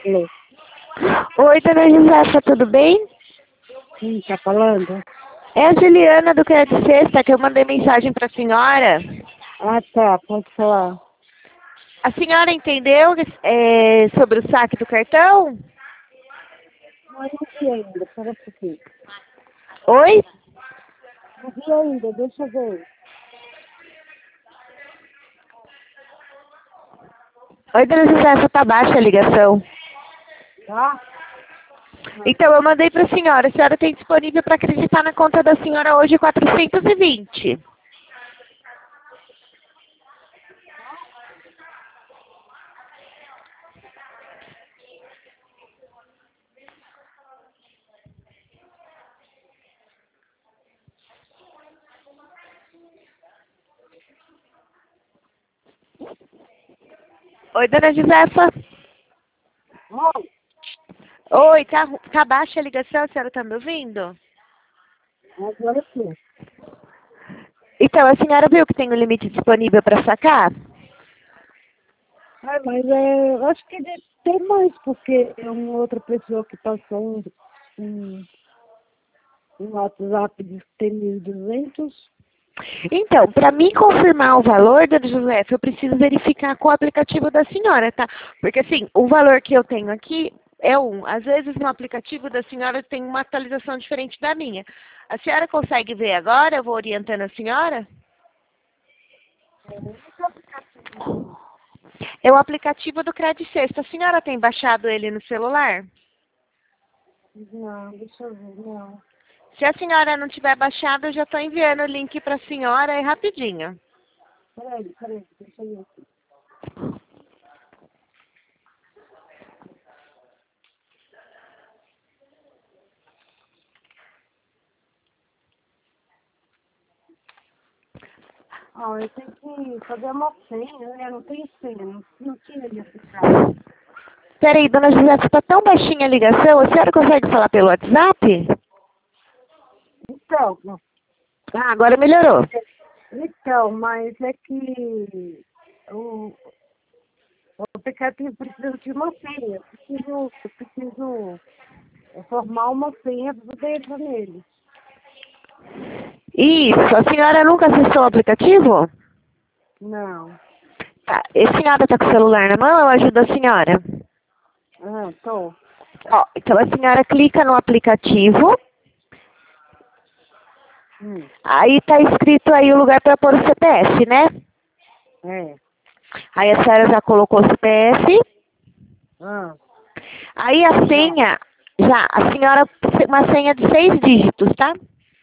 Alô? Oi, dona Josefa, tudo bem? Quem tá falando? É a Juliana do Crédito Sexta, que eu mandei mensagem para a senhora. Ah, tá, pode falar. A senhora entendeu sobre o saque do cartão? Não, eu não vi ainda, espera um pouquinho. Oi? Não vi ainda, deixa eu ver. Oi, dona Josefa, tá baixa a ligação. Tá? Então, eu mandei para a senhora tem disponível para acreditar na conta da senhora hoje 420. Oi, dona Josefa. Oi, Oi, tá baixa a ligação, a senhora tá me ouvindo? agora sim. Então, a senhora viu que tem um limite disponível para sacar? Ah, mas eu acho que deve ter mais, porque é uma outra pessoa que passou um, um WhatsApp de que tem 1.200. Então, para mim confirmar o valor, dona Josefa, eu preciso verificar com o aplicativo da senhora, tá? Porque assim, o valor que eu tenho aqui é um. Às vezes no aplicativo da senhora tem uma atualização diferente da minha. A senhora consegue ver agora? Eu vou orientando a senhora? É o aplicativo do Crédito Sexta. A senhora tem baixado ele no celular? Não, deixa eu ver, não. Se a senhora não tiver baixado, eu já estou enviando o link para a senhora aí rapidinho. Peraí, deixa eu ver aqui. Ah, eu tenho que fazer uma senha, né? Eu não tenho senha, não tinha ali aplicado. Peraí, dona Josefa, está tão baixinha a ligação, a senhora consegue falar pelo WhatsApp? Então, Ah, agora melhorou. mas é que o, o aplicativo precisa de uma senha. Eu preciso formar uma senha para poder entrar nele. Isso, a senhora nunca acessou o aplicativo? Não. Tá, e a senhora está com o celular na mão, eu ajudo a senhora. Ah, tô. Ó, então a senhora clica no aplicativo, Hum, aí está escrito aí o lugar para pôr o CPF, né? é. Aí a senhora já colocou o CPF, Ah, aí a já. senha, já, a senhora, uma senha de 6 dígitos, tá?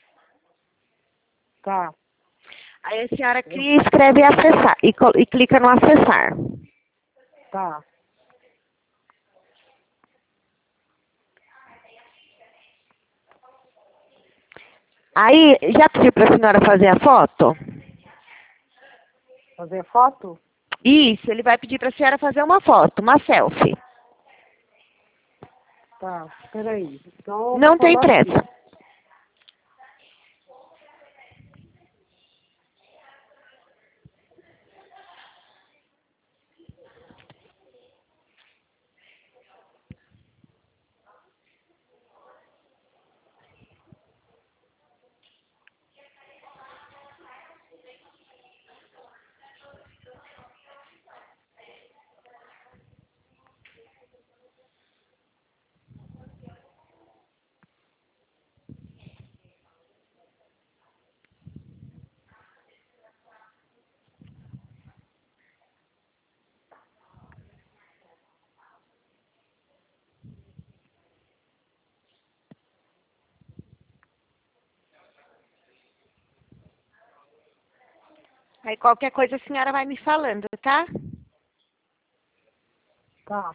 Tá. Aí a senhora cria e escreve acessar, e clica no acessar. Tá. Aí, já pediu para a senhora fazer a foto? Fazer foto? Isso, ele vai pedir para a senhora fazer uma foto, uma selfie. Tá. Peraí. Então eu vou Não tem falar aqui. pressa. Aí qualquer coisa a senhora vai me falando, tá? Tá.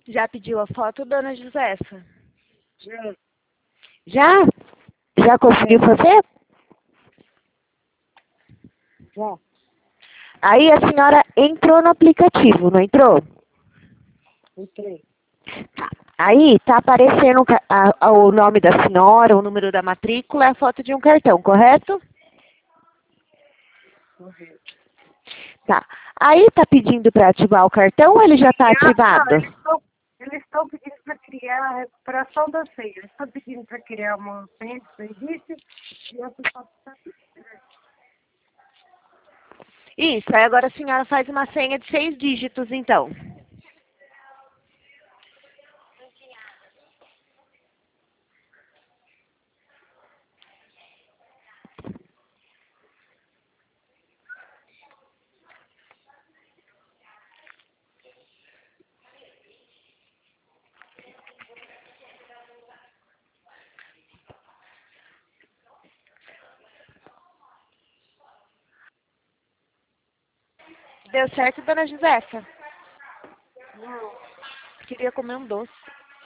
Já pediu a foto, dona Josefa? Já. Já? Já conseguiu fazer? Já. Aí a senhora entrou no aplicativo, não entrou? Entrei. Tá. Aí tá aparecendo o nome da senhora, o número da matrícula e a foto de um cartão, correto? Correto. Tá. Aí tá pedindo para ativar o cartão ou ele já está Não, ativado? eles estão pedindo para criar a recuperação da senha. Eles estão pedindo para criar uma senha de serviço e essa foto está Isso, aí agora a senhora faz uma senha de 6 dígitos, então. Deu certo, dona Josefa? Não. Queria comer um doce.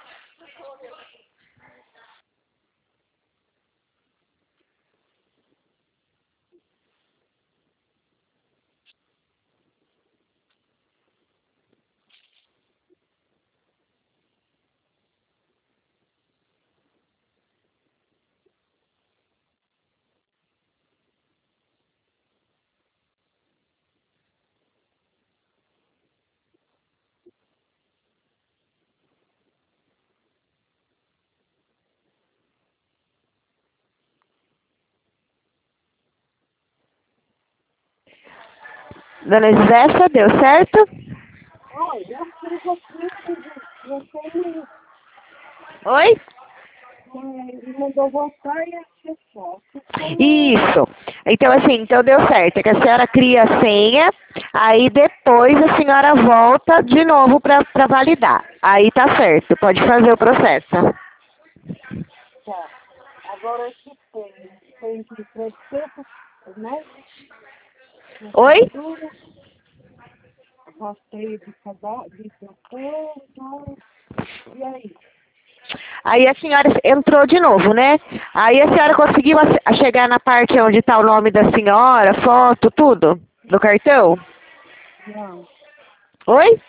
Dona Josefa, deu certo? Olha, eu fiz aqui, você Oi? me mandou voltar e achei foto. Isso. Então, assim, então deu certo. É que a senhora cria a senha, aí depois a senhora volta de novo para validar. Aí tá certo, pode fazer o processo. Tá. Agora aqui tem que crédito, né? Oi? Cultura, rastreio de cartão, então, e aí? Aí a senhora entrou de novo, né? Aí a senhora conseguiu chegar na parte onde está o nome da senhora, foto, tudo? Do cartão? Não. Oi?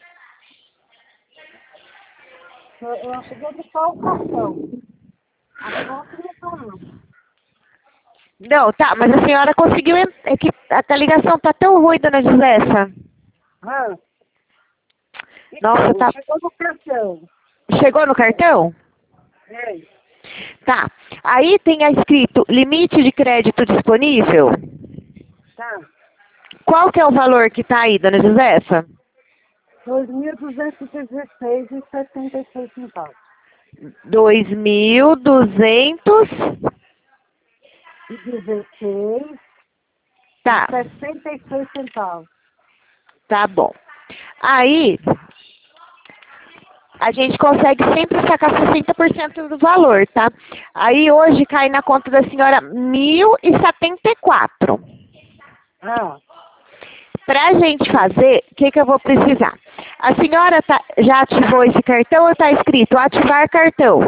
Eu cheguei de qual cartão? A foto não tá não. Não, tá, mas a senhora conseguiu. É que a ligação tá tão ruim, dona Josefa. Ah, Nossa, então, tá. chegou no cartão. Chegou no cartão? É, Tá. Aí tem escrito limite de crédito disponível. tá. Qual que é o valor que tá aí, dona Josefa? 2.216,76 centavos. 2.200. E 16 e Tá, 66 centavos. tá bom. Aí a gente consegue sempre sacar 60% do valor, tá? Aí hoje cai na conta da senhora 1.074. Ah, Pra gente fazer, o que eu vou precisar? A senhora já ativou esse cartão ou tá escrito ativar cartão?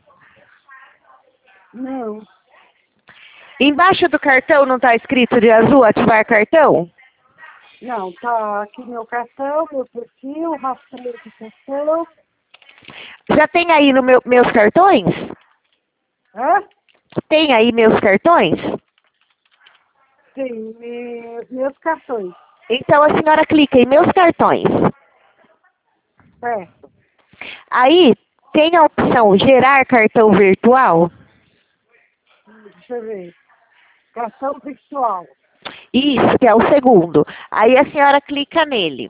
não. Embaixo do cartão não tá escrito de azul ativar cartão? Não, tá aqui meu cartão, meu perfil, rastreio de cartão. Já tem aí no meus cartões? Hã? Tem aí meus cartões? Tem meus cartões. Então a senhora clica em meus cartões. Certo. Aí tem a opção gerar cartão virtual? Deixa eu ver. Cartão virtual. Isso, que é o segundo. Aí a senhora clica nele.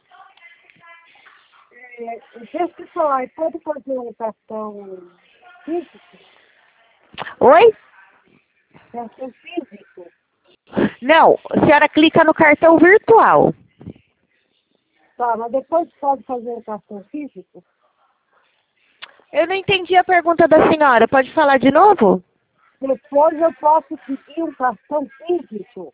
Deixa eu falar, pode fazer um cartão físico? Oi? Cartão físico? Não, a senhora clica no cartão virtual. Tá, mas depois pode fazer um cartão físico? Eu não entendi a pergunta da senhora. Pode falar de novo? Depois eu posso pedir um cartão físico?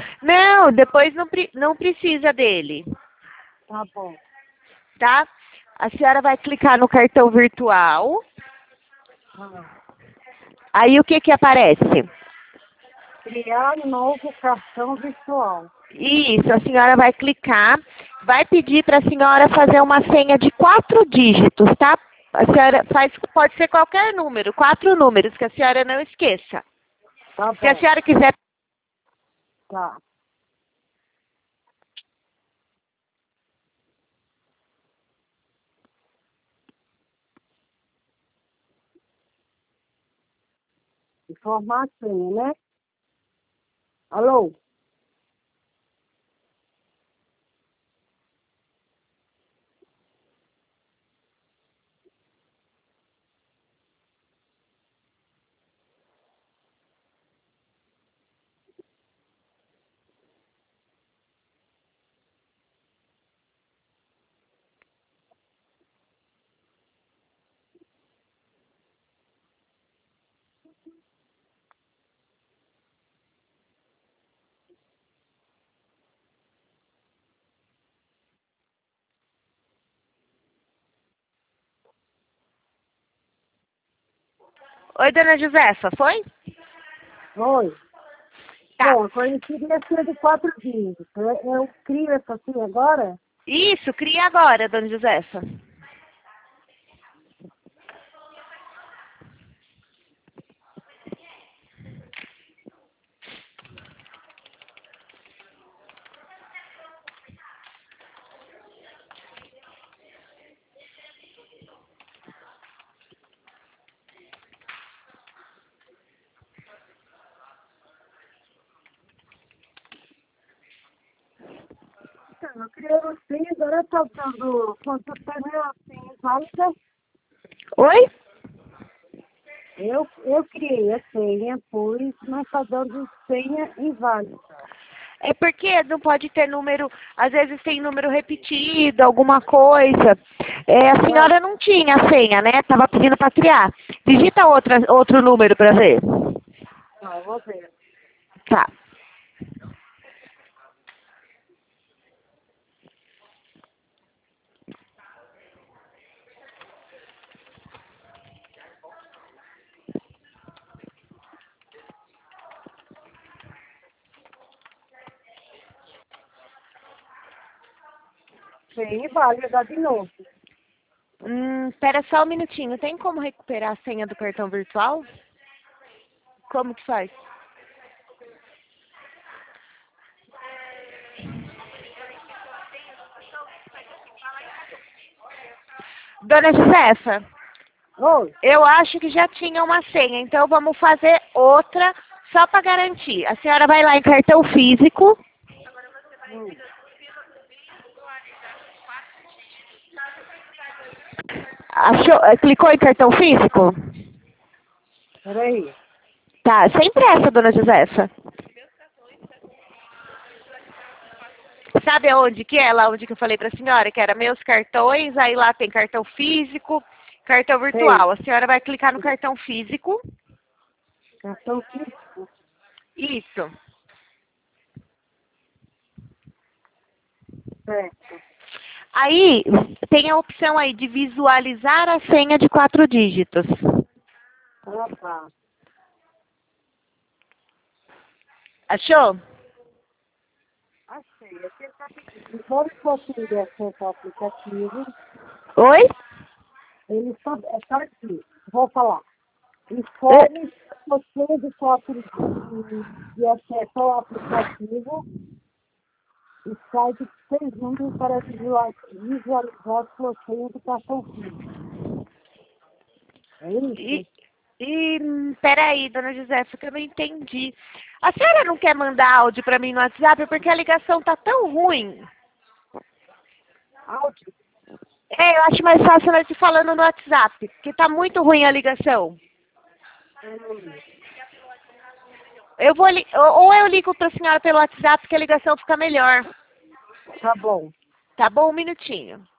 Não, depois não precisa dele, Tá bom. tá? A senhora vai clicar no cartão virtual. Ah, Aí o que que aparece? criar novo cartão virtual. Isso, a senhora vai clicar, vai pedir para a senhora fazer uma senha de 4 dígitos, tá? A senhora faz, pode ser qualquer número, 4 números, que a senhora não esqueça. Tá Se a bom. senhora quiser. Tá. Informação, né? Alô? Oi, dona Josefa, foi? Oi. Tá. Bom, agora queria ser de 4 dígitos. Eu crio essa assim agora? Isso, cria agora, dona Josefa. Então, eu criei assim, agora está dando quanto tempo assim, válida. Oi? Eu criei a senha, pois não está dando senha inválida. É porque não pode ter número, às vezes tem número repetido, alguma coisa. É, a Ah, senhora não tinha a senha, né? Tava pedindo para criar. Digita outro número para ver. não, vou ver. Tá. Senha inválida de novo. Espera só um minutinho. Tem como recuperar a senha do cartão virtual? Como que faz? Dona Josefa, Oi. eu acho que já tinha uma senha, então vamos fazer outra só para garantir. A senhora vai lá em cartão físico. Hum, Achou, clicou em cartão físico? peraí. Tá, sem pressa, dona Josefa. Sabe aonde que é? Lá onde que eu falei para a senhora, que era meus cartões, aí lá tem cartão físico, cartão Sei. virtual. A senhora vai clicar no cartão físico. Cartão físico. Isso. Certo. Aí tem a opção aí de visualizar a senha de 4 dígitos. Ah, tá. Achou? Achei. Aqui ele está pedindo. Vamos conferir acesso ao aplicativo. Oi? Ele está aqui. Vou falar. É, Informe você de cópia de acesso ao aplicativo e site de 6 números para visualizar sua senha do cartão físico. É isso? E, peraí, dona Josefa, que eu não entendi. A senhora não quer mandar áudio para mim no WhatsApp porque a ligação tá tão ruim. Áudio? É, eu acho mais fácil nós ir falando no WhatsApp, porque tá muito ruim a ligação. Hum, Eu vou ou eu ligo para a senhora pelo WhatsApp que a ligação fica melhor. tá bom. Tá bom? Um minutinho.